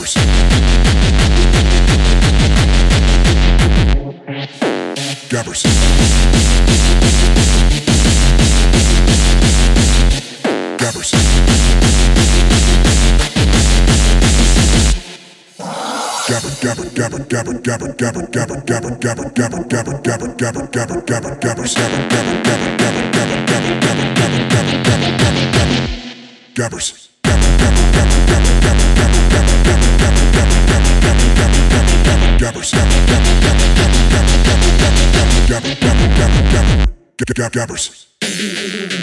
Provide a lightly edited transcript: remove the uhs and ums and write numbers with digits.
Gabbers. Gabbers. Gabbers. Gabber, gabber, gabber, gabber, gabber, gabber, gabber, gabber, gabber, gabber, gabber, gabber, gabber, gabber, gabber, gabbers, gabber, gabber, gabber, gabber, gabber, gabber, gabber, gabber, gabber, gabber, gabber, gabber, gabbers. Gabber, gabber, gabber, gabber, gabber, gabber, gabber, gabber, gabber, gabber, gabber, gabber, gabber, gabber, gabber, gabbers. Gabber, gabber, gabber, gabber, gabber, gabber, gabber, gabber, gabber, gabber, gabber, gabber, gabbers.